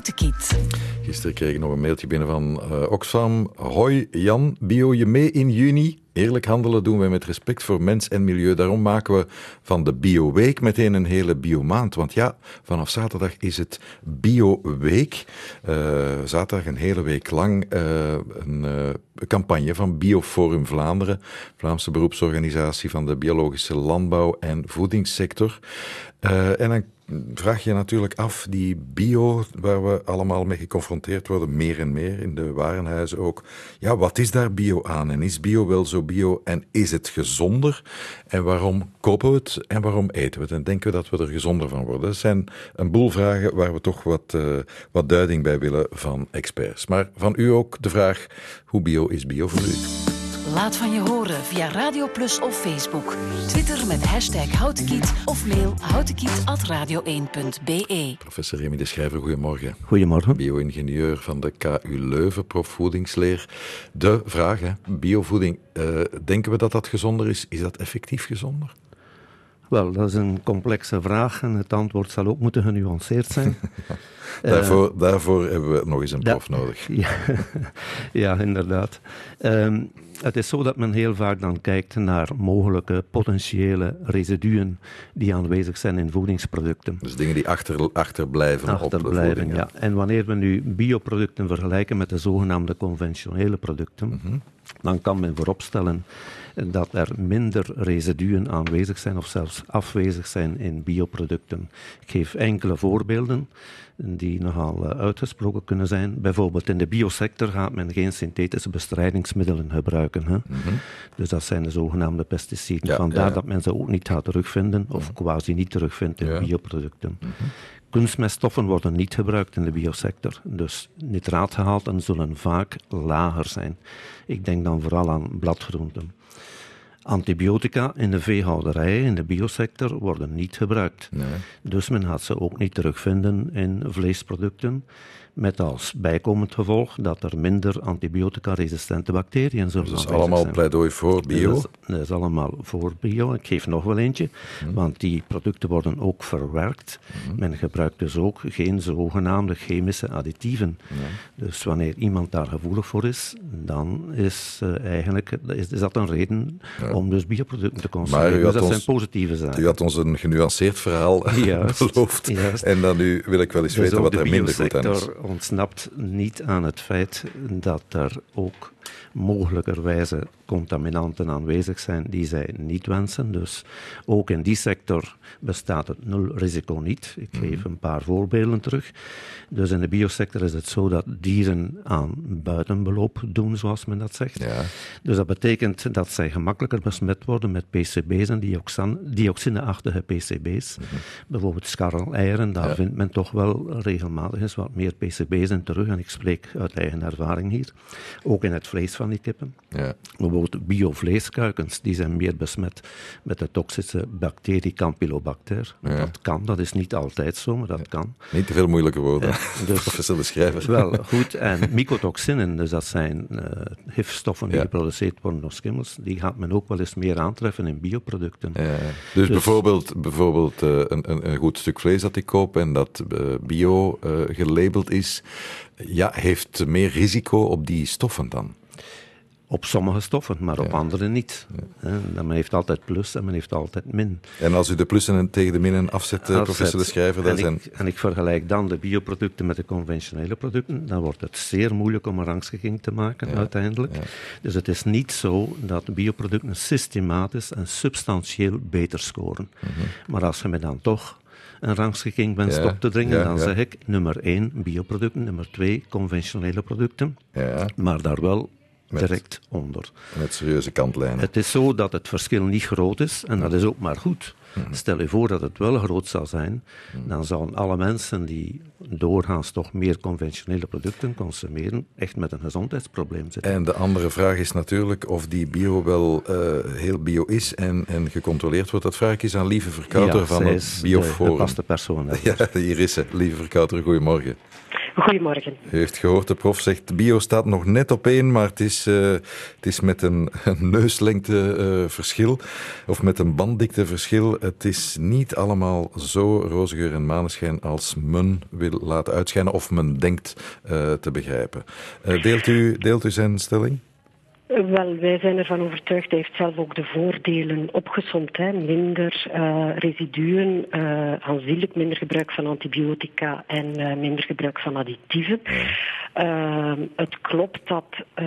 Houtekiet. Gisteren kreeg ik nog een mailtje binnen van Oxfam. Hoi Jan, bio je mee in juni? Eerlijk handelen doen wij met respect voor mens en milieu. Daarom maken we van de Bio-week meteen een hele biomaand. Want ja, vanaf zaterdag is het Bio-week. Zaterdag een hele week lang een campagne van Bioforum Vlaanderen, Vlaamse beroepsorganisatie van de biologische landbouw- en voedingssector. En dan vraag je natuurlijk af, die bio, waar we allemaal mee geconfronteerd worden, meer en meer, in de warenhuizen ook. Ja, wat is daar bio aan? En is bio wel zo bio? En is het gezonder? En waarom kopen we het? En waarom eten we het? En denken we dat we er gezonder van worden? Dat zijn een boel vragen waar we toch wat duiding bij willen van experts. Maar van u ook de vraag, hoe bio is bio voor u? Laat van je horen via Radio Plus of Facebook. Twitter met #Houtekiet of mail houtekiet@radio1.be. Professor Remy de Schrijver, goedemorgen. Goedemorgen. Bio-ingenieur van de KU Leuven, prof voedingsleer. De vraag, biovoeding, denken we dat dat gezonder is? Is dat effectief gezonder? Wel, dat is een complexe vraag en het antwoord zal ook moeten genuanceerd zijn. Daarvoor hebben we nog eens een prof nodig. Ja, inderdaad. Het is zo dat men heel vaak dan kijkt naar mogelijke potentiële residuen die aanwezig zijn in voedingsproducten. Dus dingen die achterblijven op de voeding. Ja. En wanneer we nu bioproducten vergelijken met de zogenaamde conventionele producten, dan kan men vooropstellen dat er minder residuen aanwezig zijn of zelfs afwezig zijn in bioproducten. Ik geef enkele voorbeelden die nogal uitgesproken kunnen zijn. Bijvoorbeeld in de biosector gaat men geen synthetische bestrijdingsmiddelen gebruiken. Hè? Dus dat zijn de zogenaamde pesticiden. Vandaar dat men ze ook niet gaat terugvinden of quasi niet terugvindt in bioproducten. Kunstmeststoffen worden niet gebruikt in de biosector, dus nitraatgehalten zullen vaak lager zijn. Ik denk dan vooral aan bladgroenten. Antibiotica in de veehouderij, in de biosector, worden niet gebruikt. Nee. Dus men gaat ze ook niet terugvinden in vleesproducten. Met als bijkomend gevolg dat er minder antibiotica-resistente bacteriën zullen zijn. Dus dat is allemaal pleidooi voor bio? Dat is allemaal voor bio. Ik geef nog wel eentje, want die producten worden ook verwerkt. Men gebruikt dus ook geen zogenaamde chemische additieven. Dus wanneer iemand daar gevoelig voor is, dan is dat een reden om dus bioproducten te consumeren. Dus dat zijn positieve zaken. U had ons een genuanceerd verhaal beloofd. Juist. En dan nu wil ik wel eens weten wat er minder goed aan is. Ontsnapt niet aan het feit dat er ook mogelijkerwijze contaminanten aanwezig zijn die zij niet wensen. Dus ook in die sector bestaat het nulrisico niet. Ik geef een paar voorbeelden terug. Dus in de biosector is het zo dat dieren aan buitenbeloop doen, zoals men dat zegt. Ja. Dus dat betekent dat zij gemakkelijker besmet worden met PCB's en dioxineachtige PCB's. Bijvoorbeeld scharreleieren, daar vindt men toch wel regelmatig eens wat meer PCB's in terug. En ik spreek uit eigen ervaring hier. Ook in het vlees van die kippen. Ja. Bijvoorbeeld biovleeskuikens, die zijn meer besmet met de toxische bacterie Campylobacter. Ja. Dat kan, dat is niet altijd zo, maar dat kan. Niet te veel moeilijke woorden, dus, professor de Schrijver. Wel, goed. En mycotoxinen, dus dat zijn gifstoffen die geproduceerd worden door schimmels, die gaat men ook wel eens meer aantreffen in bioproducten. Ja. Dus bijvoorbeeld een goed stuk vlees dat ik koop en dat bio gelabeld is, heeft meer risico op die stoffen dan? Op sommige stoffen, maar op andere niet. Ja. Men heeft altijd plus en men heeft altijd min. En als u de plussen tegen de minnen afzet, professor de Schrijver... En ik vergelijk dan de bioproducten met de conventionele producten, dan wordt het zeer moeilijk om een rangschikking te maken uiteindelijk. Ja. Dus het is niet zo dat bioproducten systematisch en substantieel beter scoren. Maar als je me dan toch een rangschikking wenst op te dringen, dan zeg ik nummer 1 bioproducten, nummer 2 conventionele producten, maar daar wel direct onder. Met serieuze kantlijnen. Het is zo dat het verschil niet groot is en dat is ook maar goed. Stel je voor dat het wel groot zou zijn, dan zouden alle mensen die doorgaans toch meer conventionele producten consumeren, echt met een gezondheidsprobleem zitten. En de andere vraag is natuurlijk of die bio wel heel bio is en gecontroleerd wordt. Dat vraag ik eens aan Lieve Verkouter van het Bioforum. De vaste persoon. Ja, hier is ze. Lieve Verkouter, goedemorgen. Goedemorgen. U heeft gehoord, de prof zegt, bio staat nog net op 1, maar het is met een neuslengte verschil, of met een banddikte verschil. Het is niet allemaal zo roze geur en maneschijn als men wil laten uitschijnen, of men denkt te begrijpen. Deelt u zijn stelling? Wel, wij zijn ervan overtuigd, hij heeft zelf ook de voordelen opgesomd. Hè. Minder residuen, aanzienlijk minder gebruik van antibiotica en minder gebruik van additieven. Het klopt dat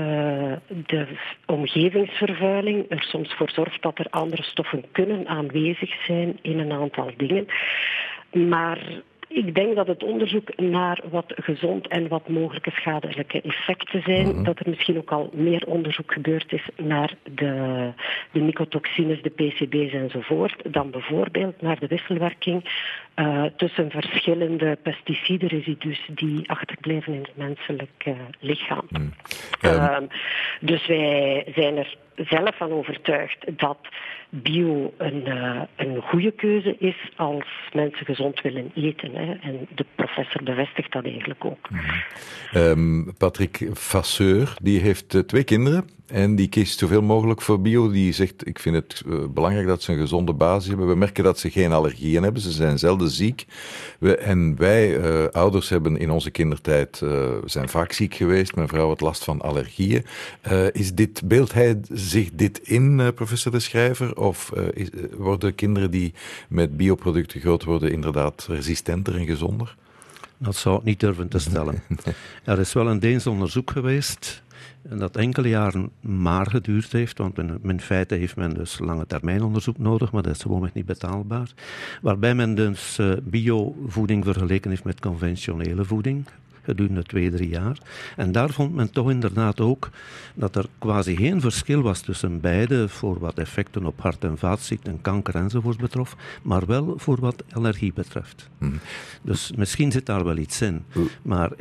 de omgevingsvervuiling er soms voor zorgt dat er andere stoffen kunnen aanwezig zijn in een aantal dingen. Maar ik denk dat het onderzoek naar wat gezond en wat mogelijke schadelijke effecten zijn, dat er misschien ook al meer onderzoek gebeurd is naar de mycotoxines, de PCB's enzovoort, dan bijvoorbeeld naar de wisselwerking tussen verschillende pesticidenresidus die achterblijven in het menselijk lichaam. Dus wij zijn er zelf van overtuigd dat bio een goede keuze is als mensen gezond willen eten. Hè. En de professor bevestigt dat eigenlijk ook. Patrick Vasseur, die heeft 2 kinderen en die kiest zoveel mogelijk voor bio. Die zegt, ik vind het belangrijk dat ze een gezonde basis hebben. We merken dat ze geen allergieën hebben, ze zijn zelden ziek. Wij ouders hebben in onze kindertijd zijn vaak ziek geweest. Mijn vrouw had last van allergieën. Beeldt hij zich dit in, professor De Schrijver? Of worden kinderen die met bioproducten groot worden inderdaad resistenter en gezonder? Dat zou ik niet durven te stellen. Er is wel een Deens onderzoek geweest dat enkele jaren maar geduurd heeft, want in feite heeft men dus lange termijn onderzoek nodig, maar dat is gewoonweg niet betaalbaar. Waarbij men dus biovoeding vergeleken heeft met conventionele voeding gedurende 2-3 jaar. En daar vond men toch inderdaad ook dat er quasi geen verschil was tussen beide voor wat effecten op hart- en vaatziekten, kanker enzovoort betrof, maar wel voor wat allergie betreft. Dus misschien zit daar wel iets in. Maar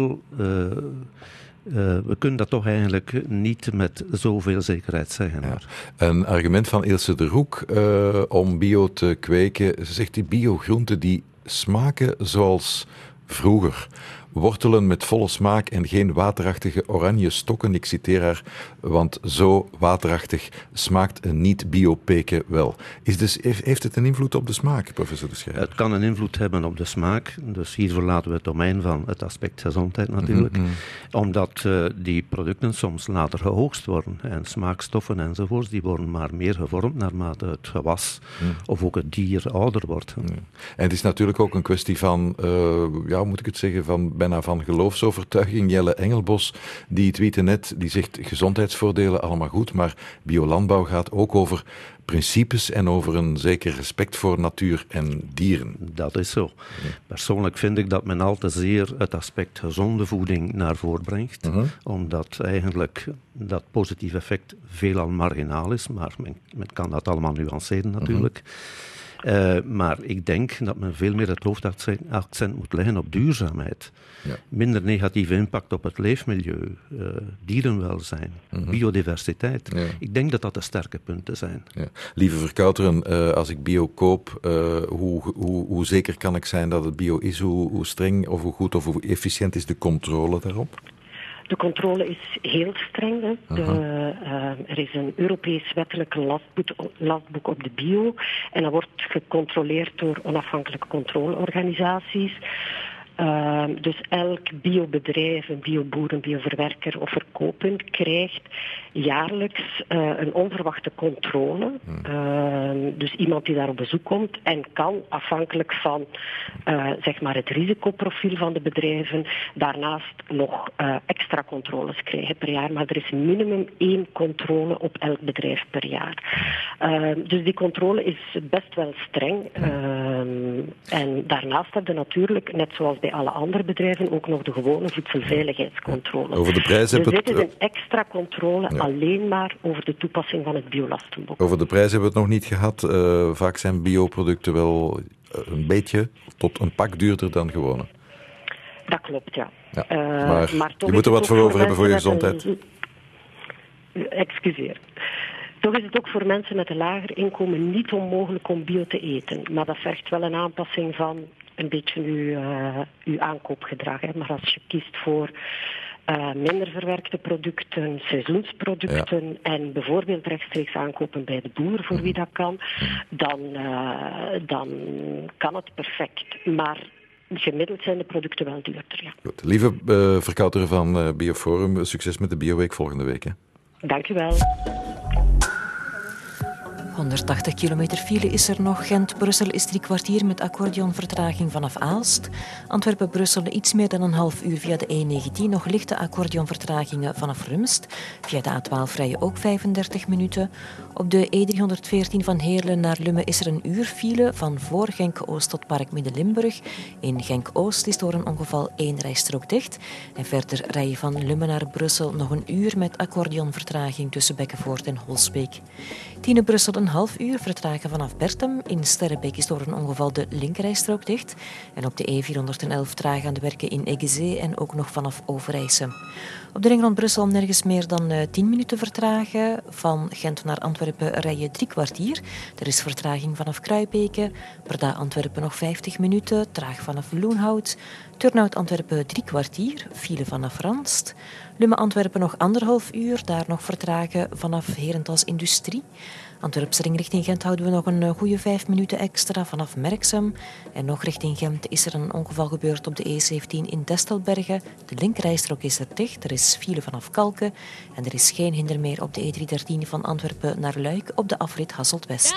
we kunnen dat toch eigenlijk niet met zoveel zekerheid zeggen. Ja. Een argument van Ilse de Roek om bio te kweken. Ze zegt, die biogroenten die smaken zoals vroeger. Wortelen met volle smaak en geen waterachtige oranje stokken. Ik citeer haar, want zo waterachtig smaakt een niet-biopeken wel. Heeft het een invloed op de smaak, professor De Schrijver? Het kan een invloed hebben op de smaak. Dus hier verlaten we het domein van het aspect gezondheid natuurlijk. Omdat die producten soms later geoogst worden. En smaakstoffen enzovoorts, die worden maar meer gevormd naarmate het gewas of ook het dier ouder wordt. En het is natuurlijk ook een kwestie van, hoe moet ik het zeggen, bijna van geloofsovertuiging. Jelle Engelbos, die tweette net, die zegt gezondheidsvoordelen allemaal goed, maar biolandbouw gaat ook over principes en over een zeker respect voor natuur en dieren. Dat is zo. Persoonlijk vind ik dat men al te zeer het aspect gezonde voeding naar voren brengt, omdat eigenlijk dat positieve effect veelal marginaal is, maar men kan dat allemaal nuanceren natuurlijk. Maar ik denk dat men veel meer het hoofdaccent moet leggen op duurzaamheid. Ja. Minder negatieve impact op het leefmilieu, dierenwelzijn, biodiversiteit. Ja. Ik denk dat dat de sterke punten zijn. Ja. Lieve Verkouteren, als ik bio koop, hoe zeker kan ik zijn dat het bio is? Hoe streng of hoe goed of hoe efficiënt is de controle daarop? De controle is heel streng. Hè. Er is een Europees wettelijk lastboek op de bio. En dat wordt gecontroleerd door onafhankelijke controleorganisaties. Dus elk biobedrijf, een bioboer, een bioverwerker of verkooppunt krijgt jaarlijks een onverwachte controle. Dus iemand die daar op bezoek komt en kan afhankelijk van zeg maar het risicoprofiel van de bedrijven daarnaast nog extra controles krijgen per jaar. Maar er is minimum 1 controle op elk bedrijf per jaar. Dus die controle is best wel streng. En daarnaast hebben we natuurlijk, net zoals bij alle andere bedrijven, ook nog de gewone voedselveiligheidscontrole. Over de prijs dus dit is een extra controle alleen maar over de toepassing van het biolastenboek. Over de prijs hebben we het nog niet gehad. Vaak zijn bioproducten wel een beetje tot een pak duurder dan gewone. Dat klopt, ja. Maar je moet er wat voor over hebben voor je gezondheid. Excuseer. Toch is het ook voor mensen met een lager inkomen niet onmogelijk om bio te eten. Maar dat vergt wel een aanpassing van een beetje uw aankoopgedrag. Hè. Maar als je kiest voor minder verwerkte producten, seizoensproducten en bijvoorbeeld rechtstreeks aankopen bij de boer, voor wie dat kan, dan kan het perfect. Maar gemiddeld zijn de producten wel duurder. Ja. Goed. Lieve verkouteren van Bioforum, succes met de Bioweek volgende week. Hè. Dank u wel. 180 kilometer file is er nog. Gent-Brussel is 3 kwartier met accordeonvertraging vanaf Aalst. Antwerpen-Brussel iets meer dan een half uur via de E19. Nog lichte accordeonvertragingen vanaf Rumst. Via de A12 rij je ook 35 minuten. Op de E314 van Heerlen naar Lummen is er een uur file van voor Genk-Oost tot Park Midden-Limburg. In Genk-Oost is door een ongeval 1 rijstrook dicht. En verder rij je van Lummen naar Brussel nog een uur met accordeonvertraging tussen Bekkenvoort en Holsbeek. Tiene-Brussel een half uur vertragen vanaf Bertem. In Sterrebeek is door een ongeval de linkerrijstrook dicht. En op de E411 traag aan de werken in Eggezee en ook nog vanaf Overijse. Op de ring rond Brussel nergens meer dan 10 minuten vertragen. Van Gent naar Antwerpen rij je 3 kwartier. Er is vertraging vanaf Kruibeke. Breda Antwerpen nog 50 minuten. Traag vanaf Loenhout. Turnhout Antwerpen 3 kwartier. File vanaf Ranst. Lummen Antwerpen nog 1,5 uur. Daar nog vertragen vanaf Herentals Industrie. Antwerpse ring richting Gent houden we nog een goede 5 minuten extra vanaf Merksem. En nog richting Gent is er een ongeval gebeurd op de E17 in Destelbergen. De linkerrijstrook is er dicht. Er is file vanaf Kalken. En er is geen hinder meer op de E313 van Antwerpen naar Luik op de afrit Hasselt-West.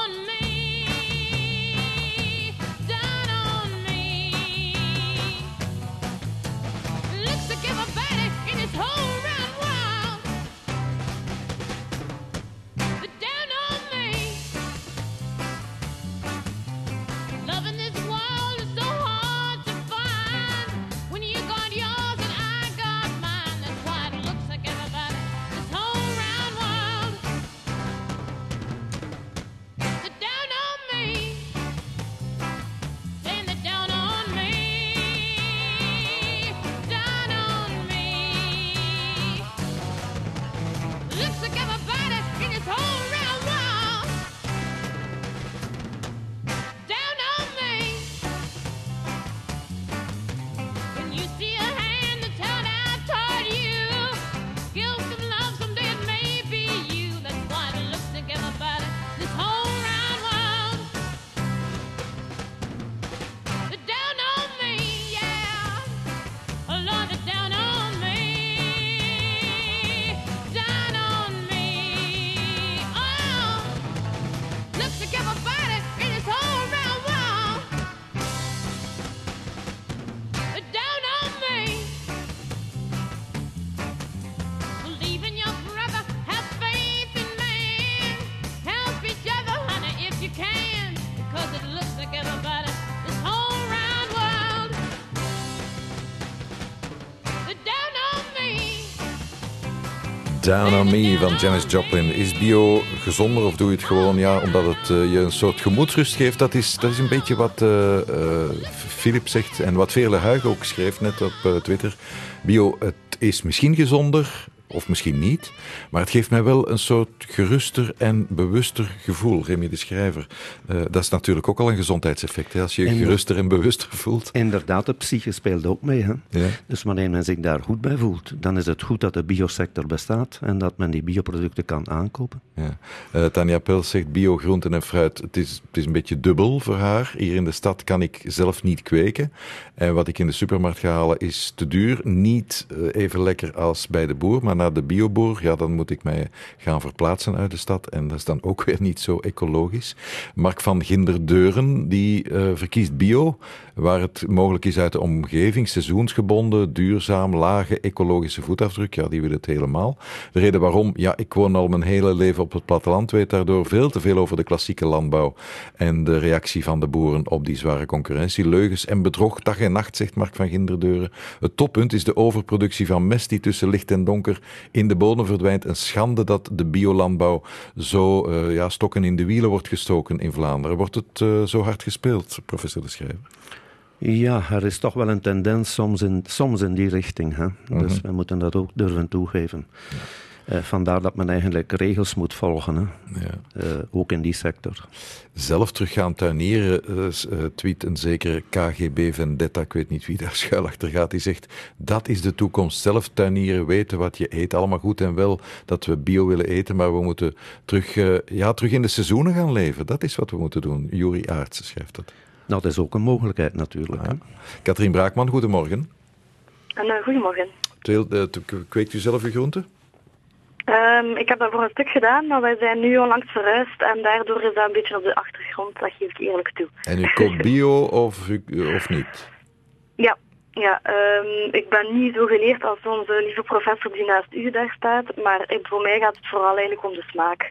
Down on Me van Janis Joplin. Is bio gezonder of doe je het gewoon omdat het je een soort gemoedsrust geeft? Dat is een beetje wat Philip zegt en wat Veerle Huig ook schreef net op Twitter. Bio, het is misschien gezonder of misschien niet, maar het geeft mij wel een soort geruster en bewuster gevoel. Remy de Schrijver, dat is natuurlijk ook al een gezondheidseffect, hè, als je geruster en bewuster voelt. Inderdaad, de psyche speelt ook mee. Hè? Ja. Dus wanneer men zich daar goed bij voelt, dan is het goed dat de biosector bestaat en dat men die bioproducten kan aankopen. Ja. Tanja Pels zegt bio, groenten en fruit. Het is een beetje dubbel voor haar. Hier in de stad kan ik zelf niet kweken. En wat ik in de supermarkt ga halen is te duur. Niet even lekker als bij de boer, maar naar de bioboer, dan moet ik mij gaan verplaatsen uit de stad. En dat is dan ook weer niet zo ecologisch. Mark van Ginderdeuren, die verkiest bio, waar het mogelijk is uit de omgeving, seizoensgebonden, duurzaam, lage ecologische voetafdruk. Ja, die wil het helemaal. De reden waarom? Ja, ik woon al mijn hele leven op het platteland, weet daardoor veel te veel over de klassieke landbouw en de reactie van de boeren op die zware concurrentie. Leugens en bedrog, dag en nacht, zegt Mark van Ginderdeuren. Het toppunt is de overproductie van mest die tussen licht en donker in de bodem verdwijnt. Een schande dat de biolandbouw zo stokken in de wielen wordt gestoken in Vlaanderen. Wordt het zo hard gespeeld, professor de Schrijver? Ja, er is toch wel een tendens soms in die richting. Hè? Dus we moeten dat ook durven toegeven. Vandaar dat men eigenlijk regels moet volgen, hè. Ja. Ook in die sector. Zelf terug gaan tuinieren, tweet een zekere KGB Vendetta, ik weet niet wie daar schuil achter gaat, die zegt, dat is de toekomst. Zelf tuinieren, weten wat je eet, allemaal goed en wel dat we bio willen eten, maar we moeten terug in de seizoenen gaan leven. Dat is wat we moeten doen. Juri Aarts schrijft dat. Nou, dat is ook een mogelijkheid natuurlijk. Ja. Katrien Braakman, goedemorgen. Goedemorgen. Kweekt u zelf uw groenten? Ik heb dat voor een stuk gedaan, maar wij zijn nu onlangs verhuisd en daardoor is dat een beetje op de achtergrond, dat geef ik eerlijk toe. En u koopt bio of niet? Ja. Ik ben niet zo geleerd als onze lieve professor die naast u daar staat, maar voor mij gaat het vooral eigenlijk om de smaak.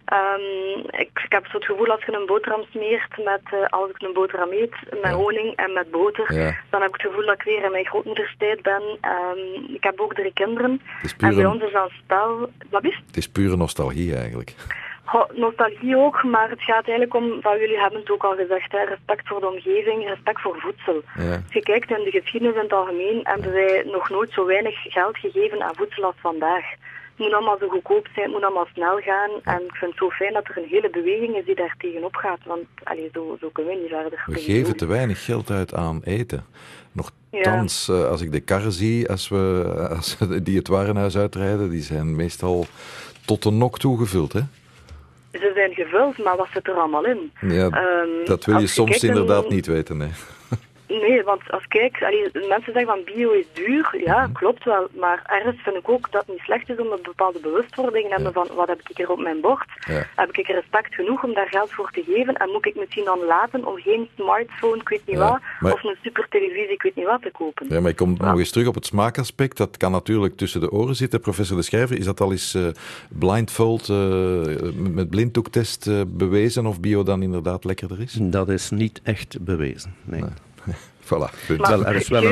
Ik heb zo het gevoel als je een boterham smeert als ik een boterham eet, met honing en met boter, dan heb ik het gevoel dat ik weer in mijn grootmoederstijd ben. Ik heb ook 3 kinderen. En bij ons is dat een spel. Wat is? Het is pure nostalgie eigenlijk. Nostalgie ook, maar het gaat eigenlijk om, wat jullie hebben het ook al gezegd, hè, respect voor de omgeving, respect voor voedsel. Ja. Als je kijkt in de geschiedenis in het algemeen, hebben wij nog nooit zo weinig geld gegeven aan voedsel als vandaag. Het moet allemaal zo goedkoop zijn, het moet allemaal snel gaan. En ik vind het zo fijn dat er een hele beweging is die daar tegenop gaat. Want zo kunnen we niet verder. We geven te weinig geld uit aan eten. Nochtans, als ik de karren zie, als die het warenhuis uitrijden, die zijn meestal tot de nok toegevuld, hè? Ze zijn gevuld, maar wat zit er allemaal in? Ja, dat wil je soms inderdaad niet weten, nee. Nee, want als mensen zeggen van bio is duur, ja, klopt wel. Maar ergens vind ik ook dat het niet slecht is om een bepaalde bewustwording te hebben van wat heb ik hier op mijn bord? Ja. Heb ik respect genoeg om daar geld voor te geven? En moet ik misschien dan laten om geen smartphone, ik weet niet wat, of een super televisie, ik weet niet wat te kopen? Ja, maar ik kom nog eens terug op het smaakaspect. Dat kan natuurlijk tussen de oren zitten. Professor De Schrijver, is dat al eens blindfold, met blinddoektest bewezen of bio dan inderdaad lekkerder is? Dat is niet echt bewezen, nee. Voilà. Maar er is wel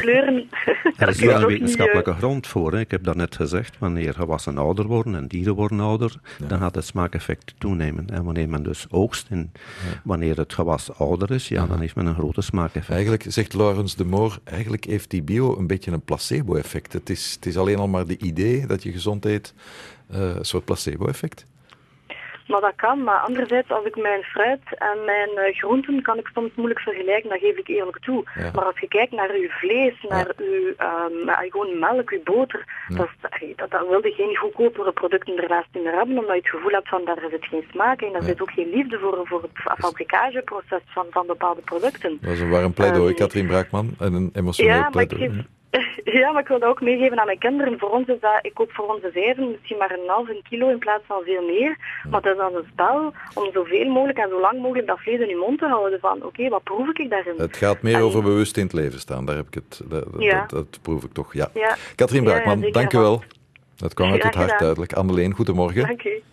een wetenschappelijke grond voor. Hè. Ik heb daarnet gezegd, wanneer gewassen ouder worden en dieren worden ouder, dan gaat het smaakeffect toenemen. En wanneer men dus oogst en wanneer het gewas ouder is, dan heeft men een grote smaakeffect. Eigenlijk, zegt Laurens de Moor, eigenlijk heeft die bio een beetje een placebo-effect. Het is alleen al maar de idee dat je gezond eet, een soort placebo-effect. Maar dat kan, maar anderzijds, als ik mijn fruit en mijn groenten kan ik soms moeilijk vergelijken, dat geef ik eerlijk toe. Ja. Maar als je kijkt naar uw vlees, naar uw gewoon melk, uw boter, dat wil je geen goedkopere producten ernaast niet meer hebben, omdat je het gevoel hebt van daar zit geen smaak in, daar zit ook geen liefde voor het fabrikageproces van bepaalde producten. Dat is een warm pleidooi, Katrien Braakman, en een emotioneel pleidooi. Ja, maar ik wil dat ook meegeven aan mijn kinderen. Voor ons is dat, ik koop voor onze 5 misschien maar een 1,5 kilo in plaats van veel meer. Maar dat is dan een spel om zoveel mogelijk en zo lang mogelijk dat vlees in je mond te houden. Van oké, wat proef ik daarin? Het gaat meer over bewust in het leven staan. Daar heb ik het. Dat proef ik toch, ja. Katrien Braakman, dank u wel. Dat kwam uit het hart duidelijk. Anneleen, goedemorgen. Dank u.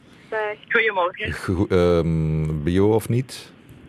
Goedemorgen. Bio of niet?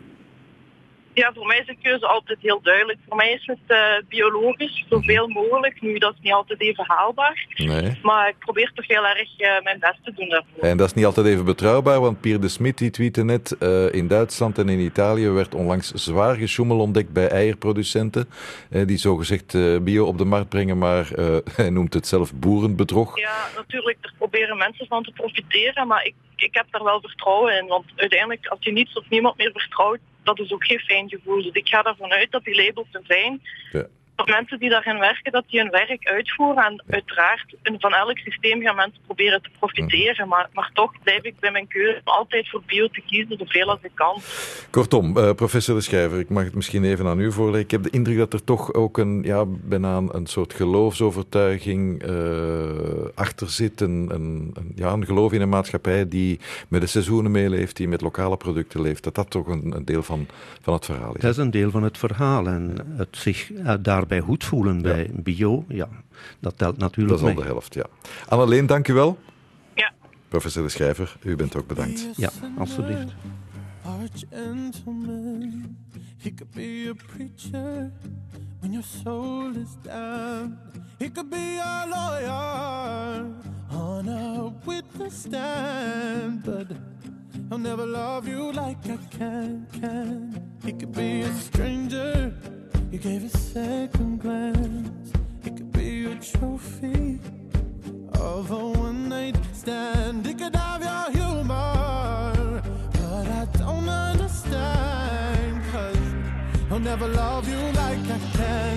Ja, voor mij is de keuze altijd heel duidelijk. Voor mij is het biologisch, zoveel mogelijk. Nu, dat is niet altijd even haalbaar. Nee. Maar ik probeer toch heel erg mijn best te doen daarvoor. En dat is niet altijd even betrouwbaar, want Pierre de Smit die tweette net, in Duitsland en in Italië werd onlangs zwaar gesjoemel ontdekt bij eierproducenten, die zogezegd bio op de markt brengen, maar hij noemt het zelf boerenbedrog. Ja, natuurlijk, er proberen mensen van te profiteren, maar ik heb daar wel vertrouwen in. Want uiteindelijk, als je niets of niemand meer vertrouwt, dat is ook geen fijn gevoel. Dus ik ga ervan uit dat die labels er zijn. Ja. Voor mensen die daarin werken, dat die hun werk uitvoeren. En uiteraard, van elk systeem gaan mensen proberen te profiteren. Maar toch blijf ik bij mijn keuze altijd voor bio te kiezen, zoveel als ik kan. Kortom, professor De Schrijver, ik mag het misschien even aan u voorleggen. Ik heb de indruk dat er toch ook bijna een soort geloofsovertuiging achter zit. Een geloof in een maatschappij die met de seizoenen meeleeft, die met lokale producten leeft. Dat toch een deel van het verhaal is. Dat is een deel van het verhaal. En het zich daarbij goed voelen bij bio, dat telt natuurlijk mee. Dat is al de helft, ja. Anneleen, dank u wel. Ja. Professor De Schrijver, u bent ook bedankt. Ja, alstublieft. He could be a preacher when your soul is down. He could be a lawyer on a witness stand, but I'll never love you like I can. He could be a stranger, you gave a second glance. He could be a trophy of a one-night stand. It could have your humor, but I don't understand, 'cause I'll never love you like I can.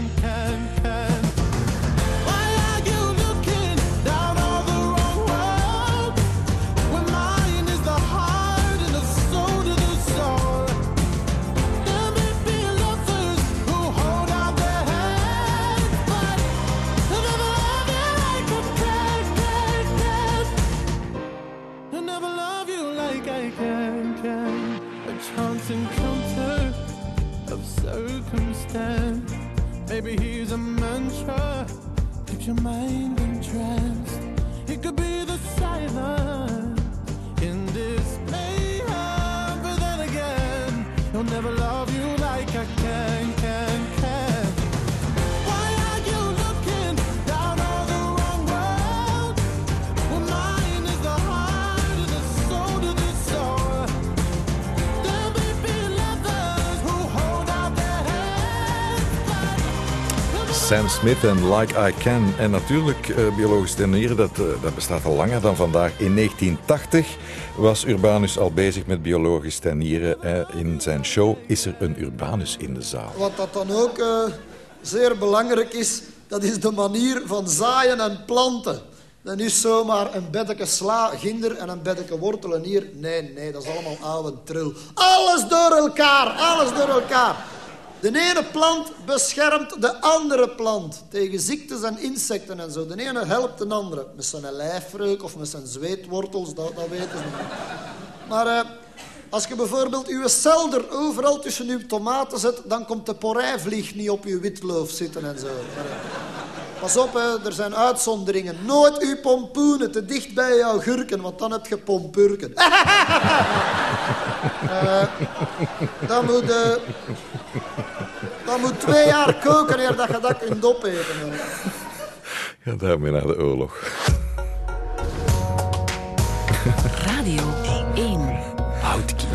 Why are you looking down all the wrong road, when mine is the heart and the soul to the soul? There may be lovers who hold out their hands, but I'll never love you like I can. I'll never love you like I can. A chance encounter of circumstance. Maybe he's a mantra, keeps your mind entranced. It could be the silence in this mayhem, but then again, he'll never love you like I can. Why are you looking down all the wrong road, when mine is the heart and the soul to the soul? There may be lovers who hold out their hands. Sam Smith en Like I Can. En natuurlijk, biologisch tuinieren, dat bestaat al langer dan vandaag. In 1980 was Urbanus al bezig met biologisch tuinieren. In zijn show Is er een Urbanus in de zaal? Wat dat dan ook zeer belangrijk is, dat is de manier van zaaien en planten. Dat is zomaar een beddeke sla, ginder en een beddeke wortelen hier. Nee, dat is allemaal oude tril. Alles door elkaar. De ene plant beschermt de andere plant tegen ziektes en insecten en zo. De ene helpt de andere. Met zijn lijfreuk of met zijn zweetwortels, dat weten ze niet. Maar als je bijvoorbeeld uw selder overal tussen uw tomaten zet, dan komt de porijvlieg niet op uw witloof zitten en zo. Pas op, er zijn uitzonderingen. Nooit uw pompoenen te dicht bij jouw gurken, want dan heb je pompurken. Dat moet 2 jaar koken eer dat je dat kunt opeten. Ja, daarmee naar de oorlog. Radio 1. Houtkiep.